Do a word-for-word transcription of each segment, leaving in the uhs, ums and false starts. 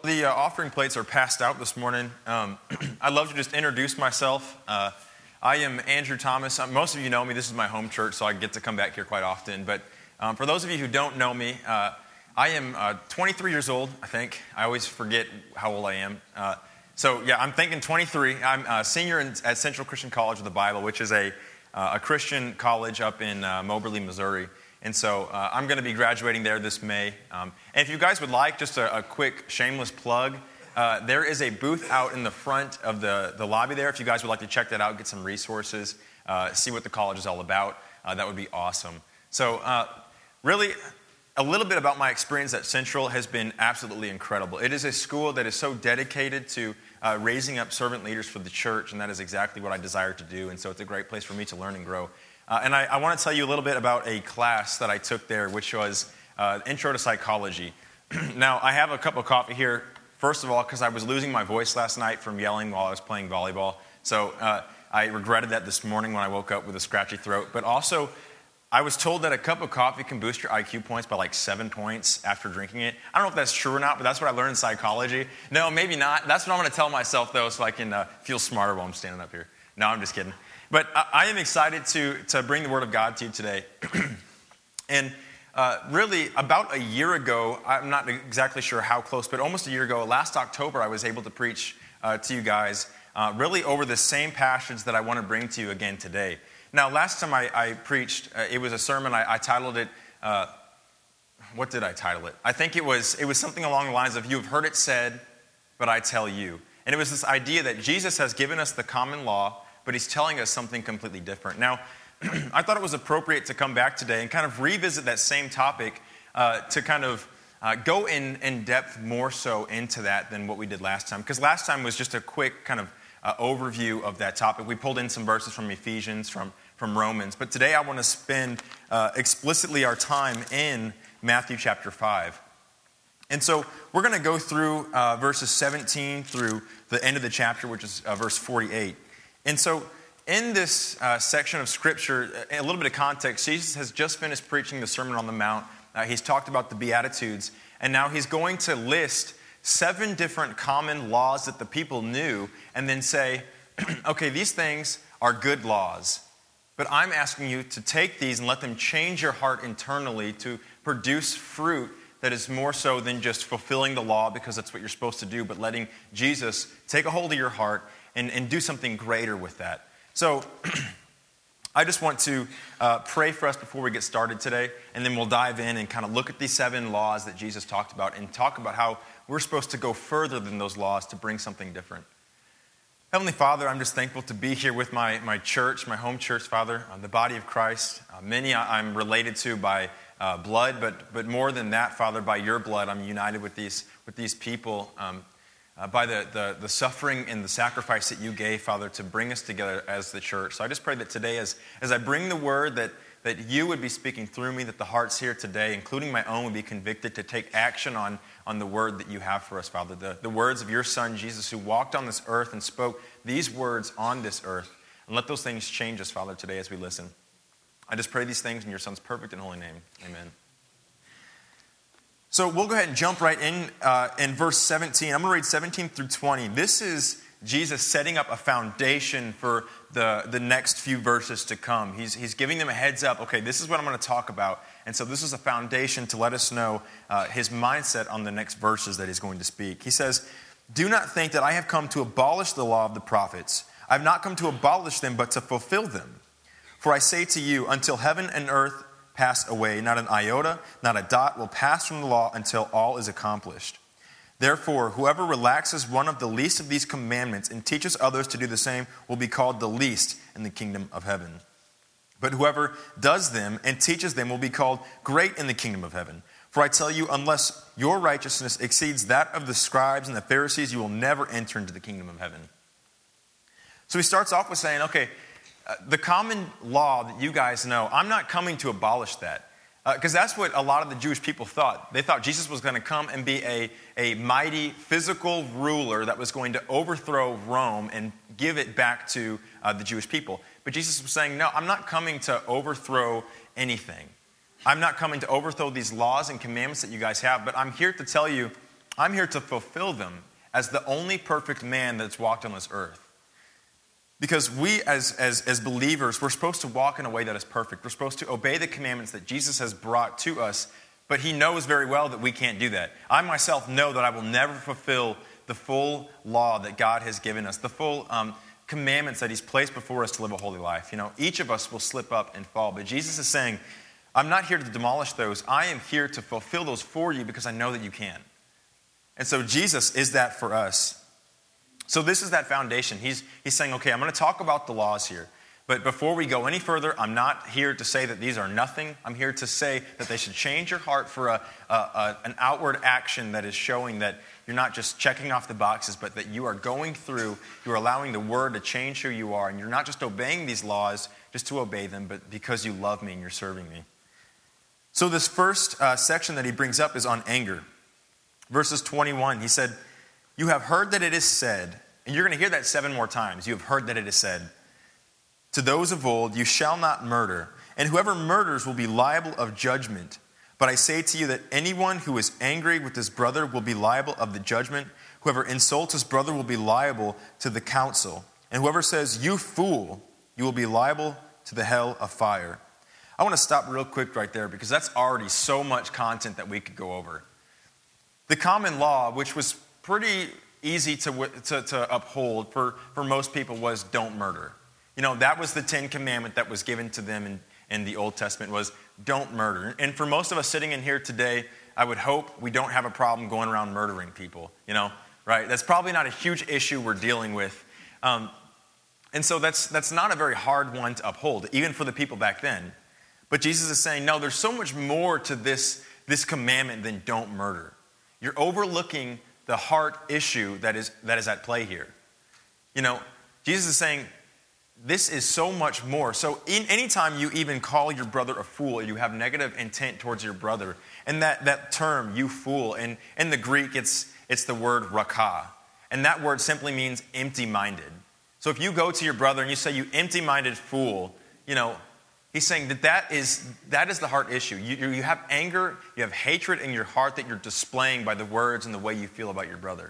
The uh, offering plates are passed out this morning. Um, I'd love to just introduce myself. Uh, I am Andrew Thomas. Uh, most of you know me. This is my home church, so I get to come back here quite often. But um, for those of you who don't know me, uh, I am uh, twenty-three years old, I think. I always forget how old I am. Uh, so, yeah, I'm thinking twenty-three. I'm a senior in, at Central Christian College of the Bible, which is a, uh, a Christian college up in uh, Moberly, Missouri. And so uh, I'm going to be graduating there this May. Um, and if you guys would like, just a, a quick shameless plug, uh, there is a booth out in the front of the, the lobby there. If you guys would like to check that out, get some resources, uh, see what the college is all about, uh, that would be awesome. So uh, really, a little bit about my experience at Central has been absolutely incredible. It is a school that is so dedicated to uh, raising up servant leaders for the church, and that is exactly what I desire to do. And so it's a great place for me to learn and grow. Uh, and I, I want to tell you a little bit about a class that I took there, which was uh, Intro to Psychology. Now, I have a cup of coffee here, first of all, because I was losing my voice last night from yelling while I was playing volleyball. So uh, I regretted that this morning when I woke up with a scratchy throat. But also, I was told that a cup of coffee can boost your I Q points by like seven points after drinking it. I don't know if that's true or not, but that's what I learned in psychology. No, maybe not. That's what I'm going to tell myself, though, so I can uh, feel smarter while I'm standing up here. No, I'm just kidding. But I am excited to, to bring the Word of God to you today. and uh, really, about a year ago, I'm not exactly sure how close, but almost a year ago, last October, I was able to preach uh, to you guys uh, really over the same passage that I want to bring to you again today. Now, last time I, I preached, uh, it was a sermon. I, I titled it, uh, what did I title it? I think it was, it was something along the lines of, "You have heard it said, but I tell you." And it was this idea that Jesus has given us the common law, but he's telling us something completely different. Now, I thought it was appropriate to come back today and kind of revisit that same topic uh, to kind of uh, go in, in depth more so into that than what we did last time. Because last time was just a quick kind of uh, overview of that topic. We pulled in some verses from Ephesians, from, from Romans. But today I want to spend uh, explicitly our time in Matthew chapter five. And so we're going to go through uh, verses seventeen through the end of the chapter, which is uh, verse forty-eight. And so in this uh, section of Scripture, a little bit of context, Jesus has just finished preaching the Sermon on the Mount. Uh, he's talked about the Beatitudes, and now he's going to list seven different common laws that the people knew, and then say, okay, these things are good laws, but I'm asking you to take these and let them change your heart internally to produce fruit that is more so than just fulfilling the law because that's what you're supposed to do, but letting Jesus take a hold of your heart And, and do something greater with that. So I just want to uh, pray for us before we get started today, and then we'll dive in and kind of look at these seven laws that Jesus talked about and talk about how we're supposed to go further than those laws to bring something different. Heavenly Father, I'm just thankful to be here with my, my church, my home church, Father, uh, the body of Christ. Uh, many I'm related to by uh, blood, but but more than that, Father, by your blood, I'm united with these, with these people. Um, Uh, by the, the, the suffering and the sacrifice that you gave, Father, to bring us together as the church. So I just pray that today, as, as I bring the word, that, that you would be speaking through me, that the hearts here today, including my own, would be convicted to take action on, on the word that you have for us, Father. The, the words of your Son, Jesus, who walked on this earth and spoke these words on this earth. And let those things change us, Father, today as we listen. I just pray these things in your Son's perfect and holy name. Amen. So we'll go ahead and jump right in uh, in verse seventeen. I'm going to read seventeen through twenty. This is Jesus setting up a foundation for the, the next few verses to come. He's, he's giving them a heads up. Okay, this is what I'm going to talk about. And so this is a foundation to let us know uh, his mindset on the next verses that he's going to speak. He says, "Do not think that I have come to abolish the law of the prophets. I have not come to abolish them, but to fulfill them. For I say to you, until heaven and earth pass away, not an iota, not a dot will pass from the law until all is accomplished. Therefore, whoever relaxes one of the least of these commandments and teaches others to do the same will be called the least in the kingdom of heaven. But whoever does them and teaches them will be called great in the kingdom of heaven. For I tell you, unless your righteousness exceeds that of the scribes and the Pharisees, you will never enter into the kingdom of heaven." So he starts off with saying, okay, Uh, the common law that you guys know, I'm not coming to abolish that. Because uh, that's what a lot of the Jewish people thought. They thought Jesus was going to come and be a, a mighty physical ruler that was going to overthrow Rome and give it back to uh, the Jewish people. But Jesus was saying, no, I'm not coming to overthrow anything. I'm not coming to overthrow these laws and commandments that you guys have, but I'm here to tell you I'm here to fulfill them as the only perfect man that's walked on this earth. Because we as, as, as believers, we're supposed to walk in a way that is perfect. We're supposed to obey the commandments that Jesus has brought to us, but he knows very well that we can't do that. I myself know that I will never fulfill the full law that God has given us, the full um, commandments that he's placed before us to live a holy life. You know, each of us will slip up and fall, but Jesus is saying, I'm not here to demolish those. I am here to fulfill those for you because I know that you can. And so Jesus is that for us. So this is that foundation. He's, he's saying, okay, I'm going to talk about the laws here. But before we go any further, I'm not here to say that these are nothing. I'm here to say that they should change your heart for a, a, a, an outward action that is showing that you're not just checking off the boxes, but that you are going through, you're allowing the word to change who you are. And you're not just obeying these laws just to obey them, but because you love me and you're serving me. So this first uh, section that he brings up is on anger. Verses twenty-one, he said, you have heard that it is said, and you're going to hear that seven more times. You have heard that it is said, to those of old, you shall not murder, and whoever murders will be liable of judgment. But I say to you that anyone who is angry with his brother will be liable of the judgment. Whoever insults his brother will be liable to the council. And whoever says, you fool, you will be liable to the hell of fire. I want to stop real quick right there because that's already so much content that we could go over. The common law, which was pretty easy to, to, to uphold for, for most people, was don't murder. You know, that was the Ten Commandment that was given to them in, in the Old Testament was don't murder. And for most of us sitting in here today, I would hope we don't have a problem going around murdering people, you know, right? That's probably not a huge issue we're dealing with. Um, and so that's, that's not a very hard one to uphold, even for the people back then. But Jesus is saying, no, there's so much more to this, this commandment than don't murder. You're overlooking the heart issue that is that is at play here. You know, Jesus is saying, this is so much more. So in, anytime you even call your brother a fool, you have negative intent towards your brother. And that, that term, you fool, and in the Greek, it's, it's the word rakah. And that word simply means empty-minded. So if you go to your brother and you say, you empty-minded fool, you know, he's saying that that is, that is the heart issue. You, you have anger, you have hatred in your heart that you're displaying by the words and the way you feel about your brother.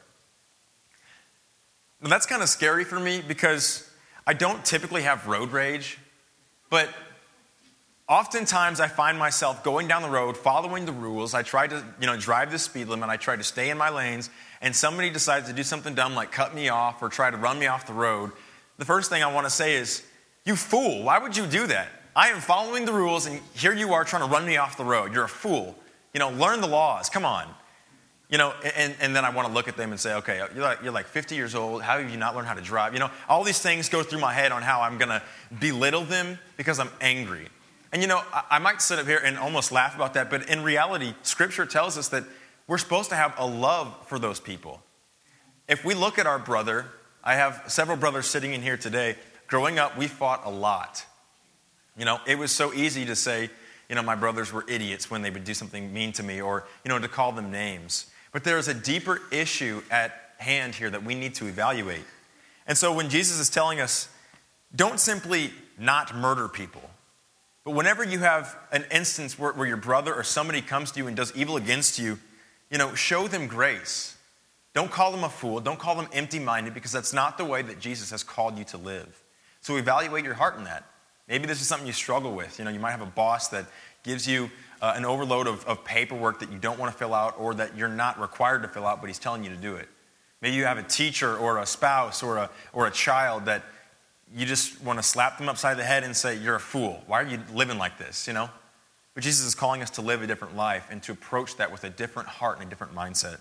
Now, that's kind of scary for me because I don't typically have road rage, but oftentimes I find myself going down the road, following the rules. I try to, you know, drive the speed limit. I try to stay in my lanes, and somebody decides to do something dumb like cut me off or try to run me off the road. The first thing I want to say is, you fool, why would you do that? I am following the rules, and here you are trying to run me off the road. You're a fool. You know, learn the laws. Come on. You know, and, and then I want to look at them and say, okay, you're like, you're like fifty years old. How have you not learned how to drive? You know, all these things go through my head on how I'm going to belittle them because I'm angry. And, you know, I, I might sit up here and almost laugh about that, but in reality, Scripture tells us that we're supposed to have a love for those people. If we look at our brother, I have several brothers sitting in here today. Growing up, we fought a lot. You know, it was so easy to say, you know, my brothers were idiots when they would do something mean to me or, you know, to call them names. But there is a deeper issue at hand here that we need to evaluate. And so when Jesus is telling us, don't simply not murder people, but whenever you have an instance where, where your brother or somebody comes to you and does evil against you, you know, show them grace. Don't call them a fool. Don't call them empty-minded because that's not the way that Jesus has called you to live. So evaluate your heart in that. Maybe this is something you struggle with. You know, you might have a boss that gives you uh, an overload of, of paperwork that you don't want to fill out or that you're not required to fill out, but he's telling you to do it. Maybe you have a teacher or a spouse or a, or a child that you just want to slap them upside the head and say, you're a fool. Why are you living like this, you know? But Jesus is calling us to live a different life and to approach that with a different heart and a different mindset.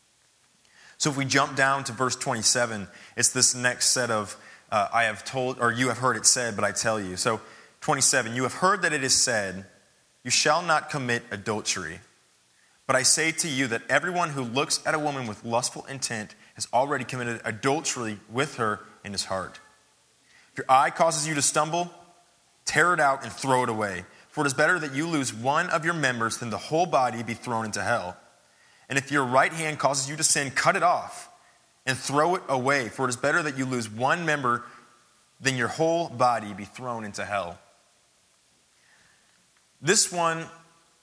So if we jump down to verse twenty-seven, it's this next set of Uh, I have told, or you have heard it said, but I tell you. So, twenty-seven, you have heard that it is said, you shall not commit adultery. But I say to you that everyone who looks at a woman with lustful intent has already committed adultery with her in his heart. If your eye causes you to stumble, tear it out and throw it away. For it is better that you lose one of your members than the whole body be thrown into hell. And if your right hand causes you to sin, cut it off and throw it away, for it is better that you lose one member than your whole body be thrown into hell. This one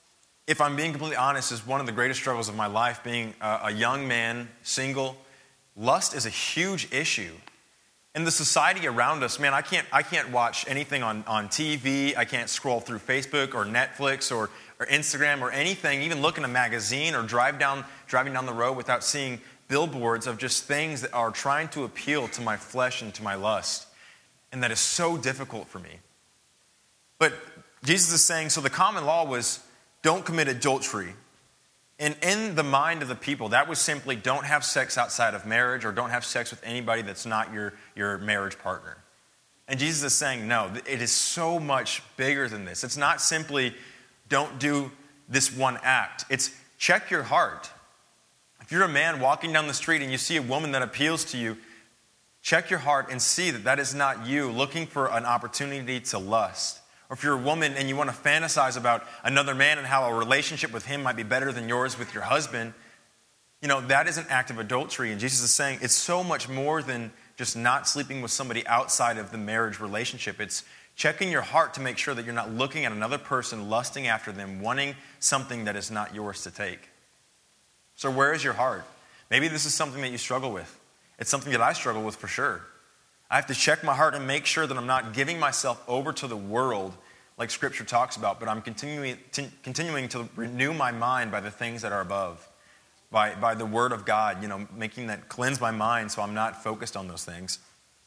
if I'm being completely honest, is one of the greatest struggles of my life. Being a, a young man, single, lust is a huge issue. In the society around us, man, I can't I can't watch anything on, on T V. I can't scroll through Facebook or Netflix or, or Instagram or anything, even look in a magazine or drive down driving down the road without seeing billboards of just things that are trying to appeal to my flesh and to my lust. And that is so difficult for me. But Jesus is saying, so the common law was, don't commit adultery. And in the mind of the people, that was simply don't have sex outside of marriage or don't have sex with anybody that's not your, your marriage partner. And Jesus is saying, no, it is so much bigger than this. It's not simply don't do this one act. It's check your heart. If you're a man walking down the street and you see a woman that appeals to you, check your heart and see that that is not you looking for an opportunity to lust. Or if you're a woman and you want to fantasize about another man and how a relationship with him might be better than yours with your husband, you know, that is an act of adultery. And Jesus is saying it's so much more than just not sleeping with somebody outside of the marriage relationship. It's checking your heart to make sure that you're not looking at another person, lusting after them, wanting something that is not yours to take. So where is your heart? Maybe this is something that you struggle with. It's something that I struggle with for sure. I have to check my heart and make sure that I'm not giving myself over to the world like Scripture talks about, but I'm continuing to, continuing to renew my mind by the things that are above, by, by the Word of God, you know, making that cleanse my mind so I'm not focused on those things.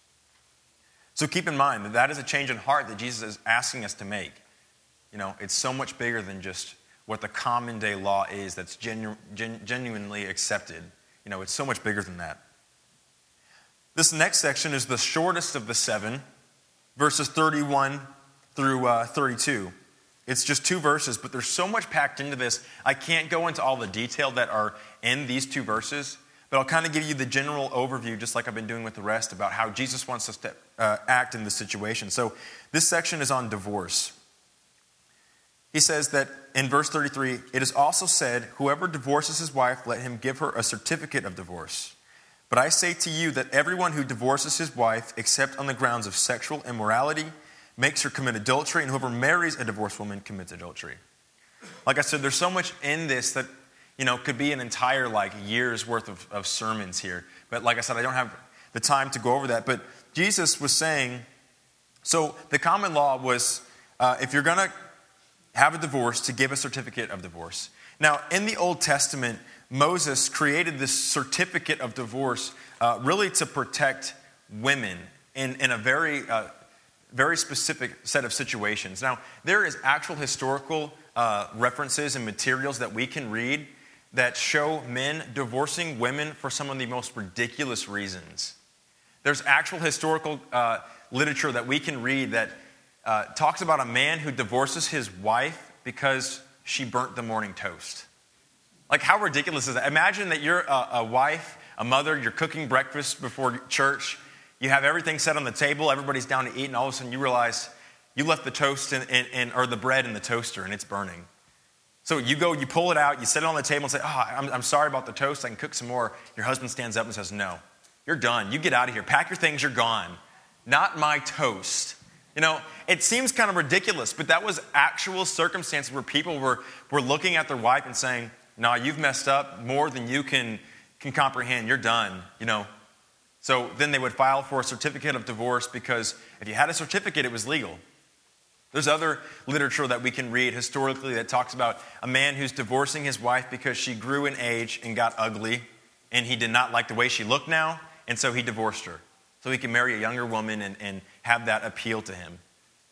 So keep in mind that that is a change in heart that Jesus is asking us to make. You know, it's so much bigger than just what the common day law is that's genu- gen- genuinely accepted. You know, it's so much bigger than that. This next section is the shortest of the seven, verses thirty-one through uh, thirty-two. It's just two verses, but there's so much packed into this. I can't go into all the detail that are in these two verses, but I'll kind of give you the general overview, just like I've been doing with the rest, about how Jesus wants us to uh, act in this situation. So this section is on divorce. He says that in verse thirty-three, it is also said, whoever divorces his wife, let him give her a certificate of divorce. But I say to you that everyone who divorces his wife, except on the grounds of sexual immorality, makes her commit adultery, and whoever marries a divorced woman commits adultery. Like I said, there's so much in this that, you know, could be an entire, like, year's worth of, of sermons here. But like I said, I don't have the time to go over that. But Jesus was saying, so the common law was, uh, if you're going to have a divorce, to give a certificate of divorce. Now, in the Old Testament, Moses created this certificate of divorce uh, really to protect women in, in a very, uh, very specific set of situations. Now, there is actual historical uh, references and materials that we can read that show men divorcing women for some of the most ridiculous reasons. There's actual historical uh, literature that we can read that uh, talks about a man who divorces his wife because she burnt the morning toast. Like, how ridiculous is that? Imagine that you're a, a wife, a mother, you're cooking breakfast before church, you have everything set on the table, everybody's down to eat, and all of a sudden you realize you left the toast in, in, in, or the bread in the toaster and it's burning. So you go, you pull it out, you set it on the table and say, oh, I'm, I'm sorry about the toast, I can cook some more. Your husband stands up and says, no, you're done. You get out of here. Pack your things, you're gone. Not my toast. You know, it seems kind of ridiculous, but that was actual circumstances where people were, were looking at their wife and saying, no, you've messed up more than you can, can comprehend. You're done, you know. So then they would file for a certificate of divorce because if you had a certificate, it was legal. There's other literature that we can read historically that talks about a man who's divorcing his wife because she grew in age and got ugly, and he did not like the way she looked now, and so he divorced her. So he could marry a younger woman and, and have that appeal to him.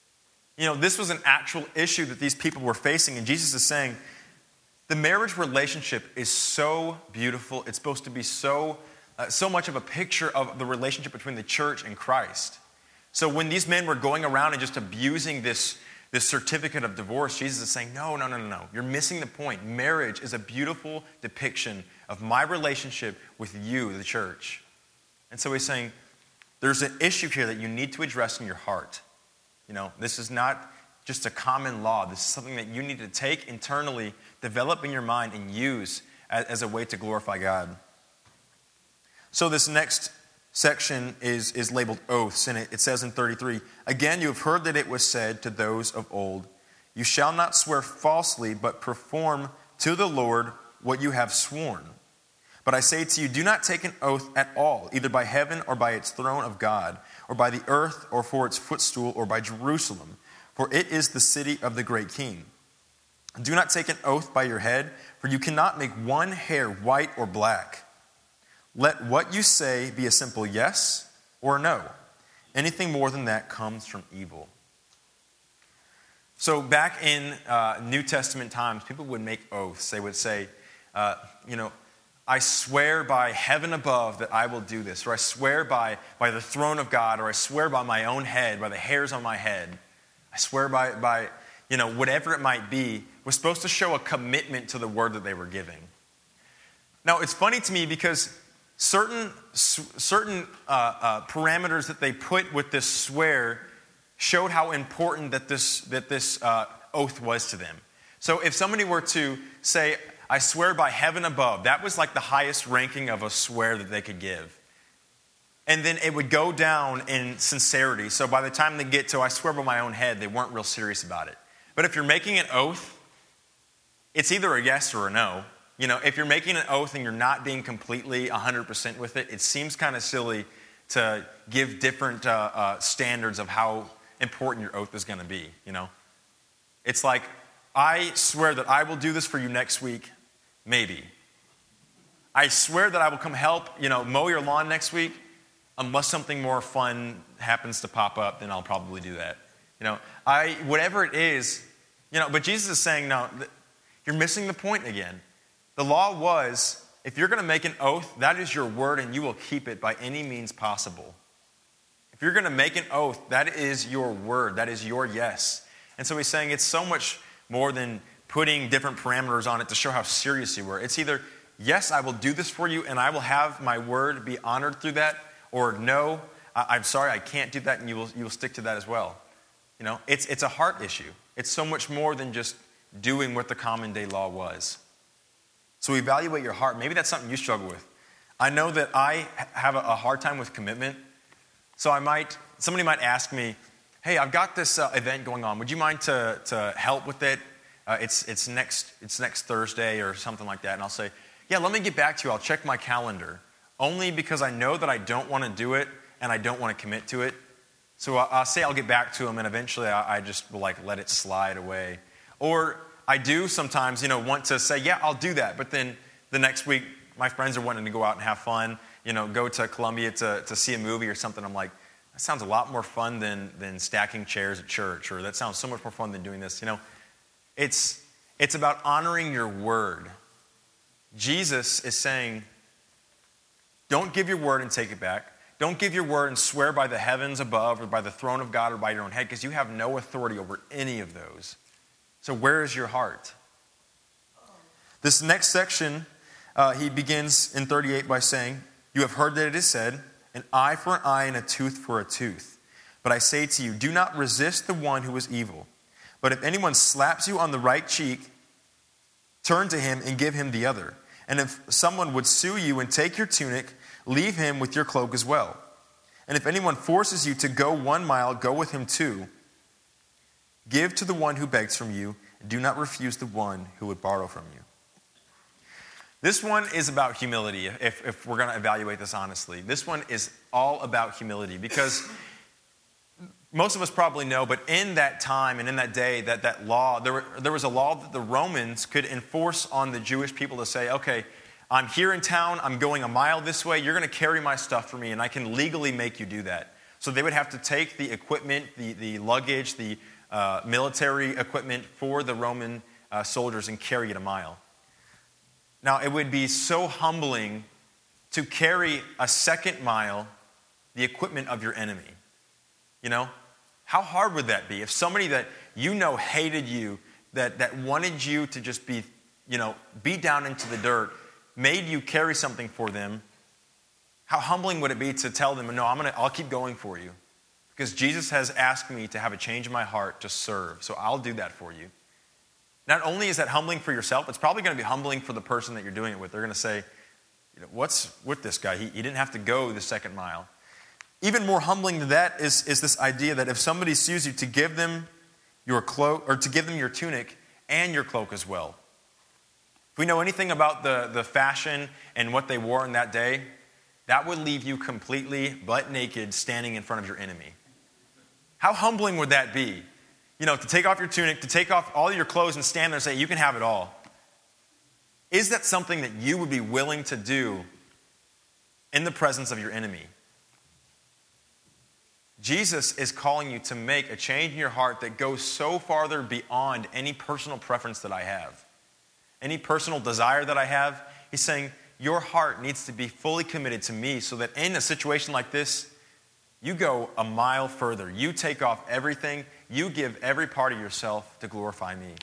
You know, this was an actual issue that these people were facing, and Jesus is saying, the marriage relationship is so beautiful. It's supposed to be so, uh, so much of a picture of the relationship between the church and Christ. So when these men were going around and just abusing this, this certificate of divorce, Jesus is saying, no, no, no, no, no. You're missing the point. Marriage is a beautiful depiction of my relationship with you, the church. And so he's saying, there's an issue here that you need to address in your heart. You know, this is not just a common law. This is something that you need to take internally, develop in your mind, and use as, as a way to glorify God. So this next section is, is labeled oaths, and it, it says in thirty-three, again, you have heard that it was said to those of old, You shall not swear falsely, but perform to the Lord what you have sworn. But I say to you, do not take an oath at all, either by heaven or by its throne of God, or by the earth or for its footstool, or by Jerusalem, for it is the city of the great king. Do not take an oath by your head, for you cannot make one hair white or black. Let what you say be a simple yes or no. Anything more than that comes from evil. So back in uh, New Testament times, people would make oaths. They would say, uh, you know, I swear by heaven above that I will do this, or I swear by, by the throne of God, or I swear by my own head, by the hairs on my head. I swear by, by you know, whatever it might be, was supposed to show a commitment to the word that they were giving. Now, it's funny to me because certain, certain uh, uh, parameters that they put with this swear showed how important that this, that this uh, oath was to them. So if somebody were to say, I swear by heaven above, that was like the highest ranking of a swear that they could give. And then it would go down in sincerity. So by the time they get to, I swear by my own head, they weren't real serious about it. But if you're making an oath, it's either a yes or a no. You know, if you're making an oath and you're not being completely one hundred percent with it, it seems kind of silly to give different uh, uh, standards of how important your oath is going to be, you know. It's like, I swear that I will do this for you next week, maybe. I swear that I will come help, you know, mow your lawn next week, unless something more fun happens to pop up, then I'll probably do that. You know, I, whatever it is, you know, but Jesus is saying, no, you're missing the point again. The law was, if you're going to make an oath, that is your word and you will keep it by any means possible. If you're going to make an oath, that is your word, that is your yes. And so he's saying it's so much more than putting different parameters on it to show how serious you were. It's either, yes, I will do this for you and I will have my word be honored through that, or no, I'm sorry, I can't do that, and you will, you will stick to that as well. You know, it's, it's a heart issue. It's so much more than just doing what the common day law was. So evaluate your heart. Maybe that's something you struggle with. I know that I have a hard time with commitment. So I might, somebody might ask me, hey, I've got this uh, event going on. Would you mind to, to help with it? Uh, it's, it's, next, it's next Thursday or something like that. And I'll say, yeah, let me get back to you. I'll check my calendar. Only because I know that I don't want to do it and I don't want to commit to it. So I'll say I'll get back to them, and eventually I just will like let it slide away. Or I do sometimes, you know, want to say, yeah, I'll do that. But then the next week, my friends are wanting to go out and have fun, you know, go to Columbia to, to see a movie or something. I'm like, that sounds a lot more fun than, than stacking chairs at church, or that sounds so much more fun than doing this. You know, it's, it's about honoring your word. Jesus is saying, don't give your word and take it back. Don't give your word and swear by the heavens above or by the throne of God or by your own head, because you have no authority over any of those. So where is your heart? This next section, uh, he begins in thirty-eight by saying, you have heard that it is said, an eye for an eye and a tooth for a tooth. But I say to you, do not resist the one who is evil. But if anyone slaps you on the right cheek, turn to him and give him the other. And if someone would sue you and take your tunic, leave him with your cloak as well. And if anyone forces you to go one mile, go with him two. Give to the one who begs from you, and do not refuse the one who would borrow from you. This one is about humility, if, if we're going to evaluate this honestly. This one is all about humility, because most of us probably know, but in that time and in that day, that, that law, there, were, there was a law that the Romans could enforce on the Jewish people to say, okay, I'm here in town, I'm going a mile this way, you're going to carry my stuff for me, and I can legally make you do that. So they would have to take the equipment, the, the luggage, the uh, military equipment for the Roman uh, soldiers and carry it a mile. Now, it would be so humbling to carry a second mile the equipment of your enemy. You know? How hard would that be? If somebody that you know hated you, that, that wanted you to just be, you know, beat down into the dirt, made you carry something for them, how humbling would it be to tell them, no, I'm gonna, I'll keep going for you. Because Jesus has asked me to have a change in my heart to serve, so I'll do that for you. Not only is that humbling for yourself, it's probably going to be humbling for the person that you're doing it with. They're going to say, you know, what's with this guy? He, he didn't have to go the second mile. Even more humbling than that is, is this idea that if somebody sues you, to give them your cloak, or to give them your tunic and your cloak as well. If we know anything about the, the fashion and what they wore in that day, that would leave you completely butt naked standing in front of your enemy. How humbling would that be? You know, to take off your tunic, to take off all your clothes and stand there and say, you can have it all. Is that something that you would be willing to do in the presence of your enemy? Jesus is calling you to make a change in your heart that goes so farther beyond any personal preference that I have, any personal desire that I have. He's saying your heart needs to be fully committed to me so that in a situation like this, you go a mile further. You take off everything. You give every part of yourself to glorify me.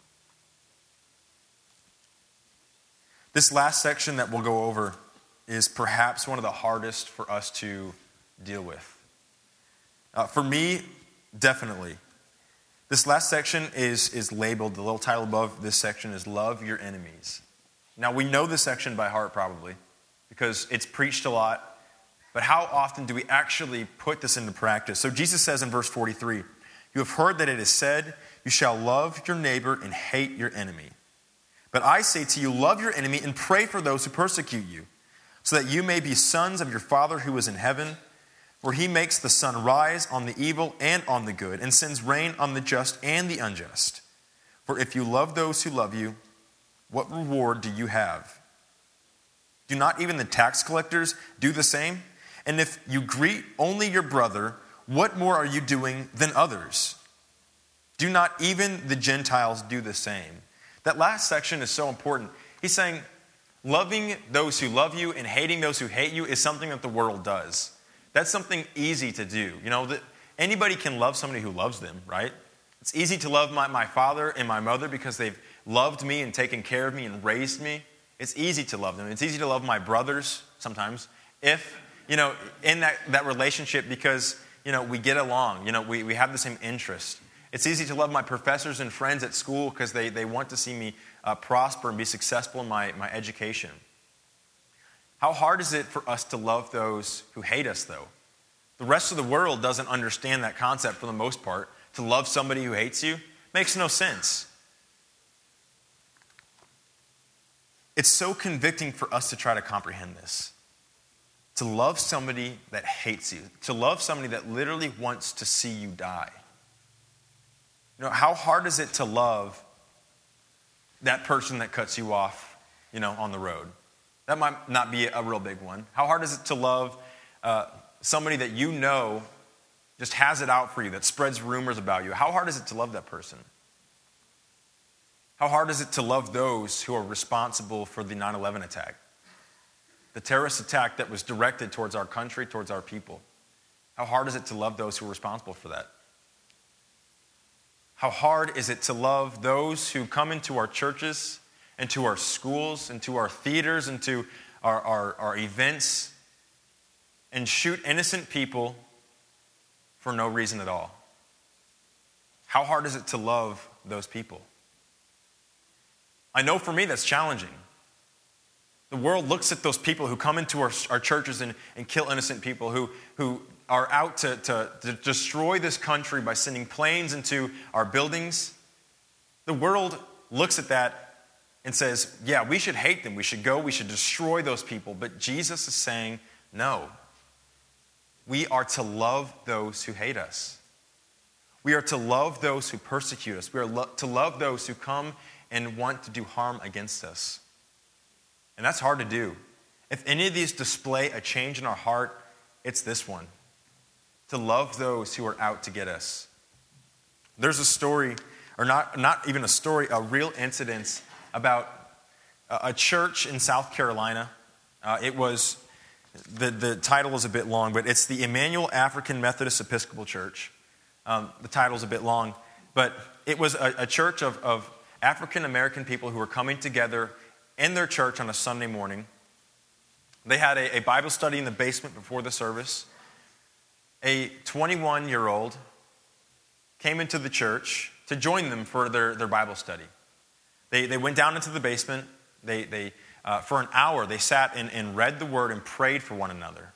This last section that we'll go over is perhaps one of the hardest for us to deal with. Uh, for me, definitely. This last section is, is labeled, the little title above this section is Love Your Enemies. Now, we know this section by heart probably because it's preached a lot, but how often do we actually put this into practice? So Jesus says in verse forty-three, you have heard that it is said, you shall love your neighbor and hate your enemy. But I say to you, love your enemy and pray for those who persecute you, so that you may be sons of your Father who is in heaven. For he makes the sun rise on the evil and on the good, and sends rain on the just and the unjust. For if you love those who love you, what reward do you have? Do not even the tax collectors do the same? And if you greet only your brother, what more are you doing than others? Do not even the Gentiles do the same? That last section is so important. He's saying, loving those who love you and hating those who hate you is something that the world does. That's something easy to do. You know, that anybody can love somebody who loves them, right? It's easy to love my, my father and my mother because they've loved me and taken care of me and raised me. It's easy to love them. It's easy to love my brothers sometimes if, you know, in that, that relationship because, you know, we get along. You know, we, we have the same interest. It's easy to love my professors and friends at school because they, they want to see me uh, prosper and be successful in my, my education. How hard is it for us to love those who hate us, though? The rest of the world doesn't understand that concept for the most part. To love somebody who hates you makes no sense. It's so convicting for us to try to comprehend this. To love somebody that hates you. To love somebody that literally wants to see you die. You know, how hard is it to love that person that cuts you off, you know, on the road? That might not be a real big one. How hard is it to love uh, somebody that you know just has it out for you, that spreads rumors about you? How hard is it to love that person? How hard is it to love those who are responsible for the nine eleven attack? The terrorist attack that was directed towards our country, towards our people. How hard is it to love those who are responsible for that? How hard is it to love those who come into our churches, into our schools, into our theaters, into our, our, our events, and shoot innocent people for no reason at all? How hard is it to love those people? I know for me that's challenging. The world looks at those people who come into our, our churches and, and kill innocent people, who, who are out to, to, to destroy this country by sending planes into our buildings. The world looks at that and says, yeah, we should hate them. We should go. We should destroy those people. But Jesus is saying, no. We are to love those who hate us. We are to love those who persecute us. We are lo- to love those who come and want to do harm against us. And that's hard to do. If any of these display a change in our heart, it's this one. To love those who are out to get us. There's a story, or not, not even a story, a real incident about a church in South Carolina. Uh, it was, the, the title is a bit long, but it's the Emmanuel African Methodist Episcopal Church. Um, the title's a bit long, but it was a, a church of, of African American people who were coming together in their church on a Sunday morning. They had a, a Bible study in the basement before the service. A twenty-one-year-old came into the church to join them for their, their Bible study. They, they went down into the basement. They, they, uh, for an hour, they sat and, and read the Word and prayed for one another.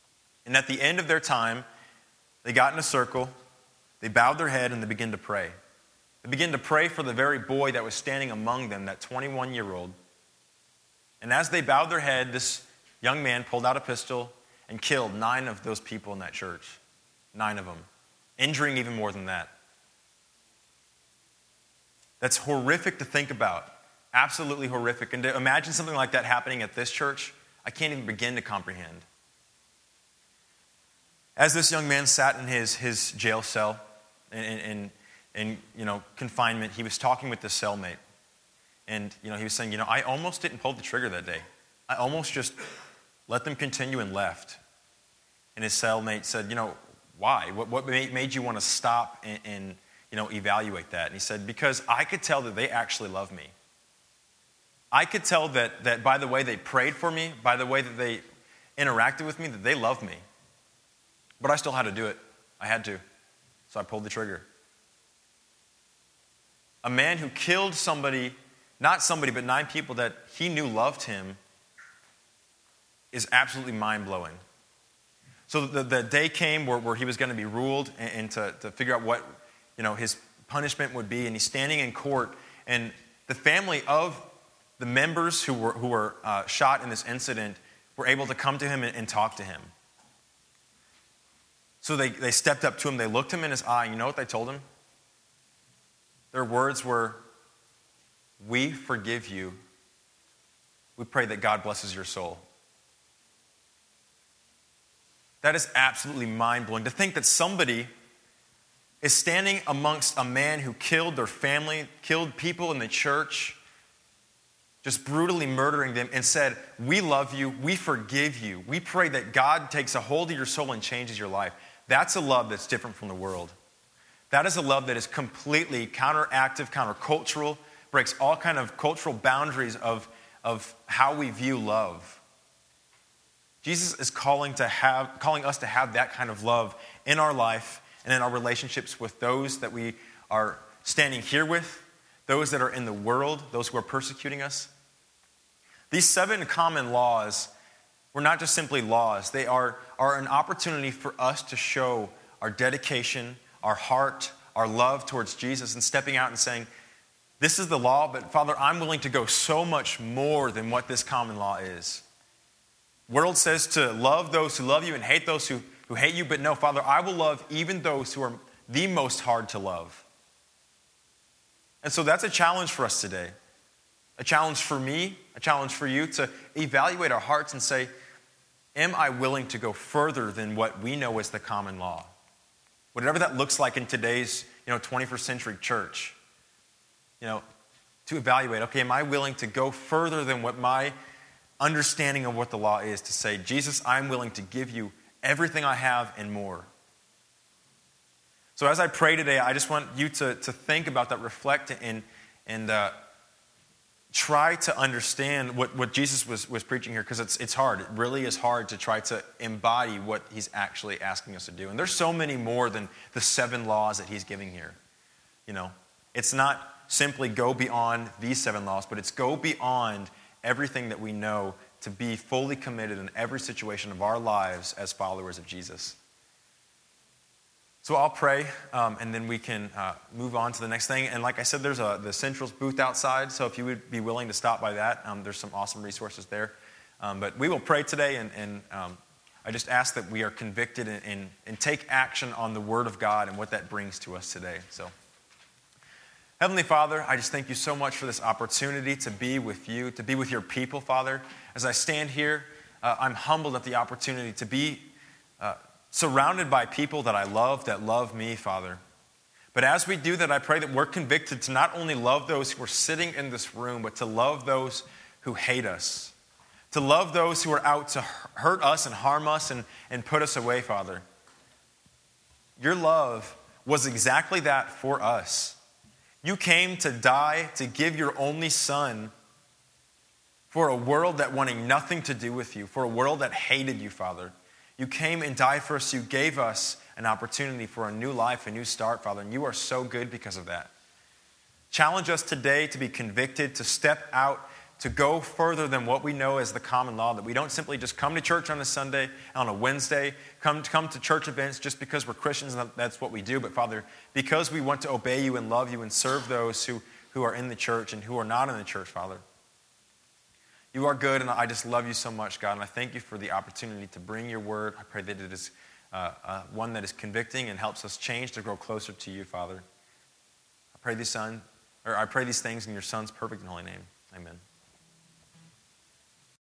And at the end of their time, they got in a circle, they bowed their head, and they began to pray. They began to pray for the very boy that was standing among them, that twenty-one-year-old. And as they bowed their head, this young man pulled out a pistol and killed nine of those people in that church. Nine of them. Injuring even more than that. That's horrific to think about. Absolutely horrific. And to imagine something like that happening at this church, I can't even begin to comprehend. As this young man sat in his, his jail cell, in, in, in you know, confinement, he was talking with his cellmate. And you know, he was saying, you know, I almost didn't pull the trigger that day. I almost just let them continue and left. And his cellmate said, you know, why? What, what made you want to stop and, and you know, evaluate that? And he said, because I could tell that they actually love me. I could tell that, that by the way they prayed for me, by the way that they interacted with me, that they loved me. But I still had to do it. I had to. So I pulled the trigger. A man who killed somebody, not somebody, but nine people that he knew loved him, is absolutely mind-blowing. So the, the day came where, where he was going to be ruled and, and to, to figure out what, you know, his punishment would be. And he's standing in court, and the family of the members who were, who were uh, shot in this incident were able to come to him and, and talk to him. So they, they stepped up to him, they looked him in his eye, and you know what they told him? Their words were, "We forgive you. We pray that God blesses your soul." That is absolutely mind-blowing. To think that somebody is standing amongst a man who killed their family, killed people in the church, just brutally murdering them, and said, "We love you, we forgive you. We pray that God takes a hold of your soul and changes your life." That's a love that's different from the world. That is a love that is completely counteractive, countercultural, breaks all kind of cultural boundaries of, of how we view love. Jesus is calling to have, calling us to have that kind of love in our life and in our relationships with those that we are standing here with, those that are in the world, those who are persecuting us. These seven common laws were not just simply laws. They are, are an opportunity for us to show our dedication, our heart, our love towards Jesus, and stepping out and saying, this is the law, but Father, I'm willing to go so much more than what this common law is. The world says to love those who love you and hate those who, who hate you, but no, Father, I will love even those who are the most hard to love. And so that's a challenge for us today. A challenge for me, a challenge for you to evaluate our hearts and say, am I willing to go further than what we know as the common law? Whatever that looks like in today's, you know, twenty-first century church. You know, to evaluate, okay, am I willing to go further than what my understanding of what the law is, to say, Jesus, I'm willing to give you everything I have and more. So as I pray today, I just want you to, to think about that, reflect, and, and uh, try to understand what, what Jesus was, was preaching here, because it's, it's hard. It really is hard to try to embody what he's actually asking us to do. And there's so many more than the seven laws that he's giving here. You know, it's not simply go beyond these seven laws, but it's go beyond everything that we know to be fully committed in every situation of our lives as followers of Jesus. So I'll pray, um, and then we can uh, move on to the next thing. And like I said, there's a, the Centrals booth outside, so if you would be willing to stop by that, um, there's some awesome resources there. Um, but we will pray today, and, and um, I just ask that we are convicted and, and, and take action on the Word of God and what that brings to us today. So, Heavenly Father, I just thank you so much for this opportunity to be with you, to be with your people, Father. As I stand here, uh, I'm humbled at the opportunity to be uh, surrounded by people that I love, that love me, Father. But as we do that, I pray that we're convicted to not only love those who are sitting in this room, but to love those who hate us, to love those who are out to hurt us and harm us and, and put us away, Father. Your love was exactly that for us. You came to die, to give your only Son for a world that wanted nothing to do with you, for a world that hated you, Father. You came and died for us. You gave us an opportunity for a new life, a new start, Father, and you are so good because of that. Challenge us today to be convicted, to step out, to go further than what we know as the common law, that we don't simply just come to church on a Sunday, on a Wednesday, come to, come to church events just because we're Christians and that's what we do. But Father, because we want to obey you and love you and serve those who, who are in the church and who are not in the church, Father, you are good, and I just love you so much, God. And I thank you for the opportunity to bring your word. I pray that it is uh, uh, one that is convicting and helps us change to grow closer to you, Father. I pray these son, or I pray these things in your Son's perfect and holy name. Amen.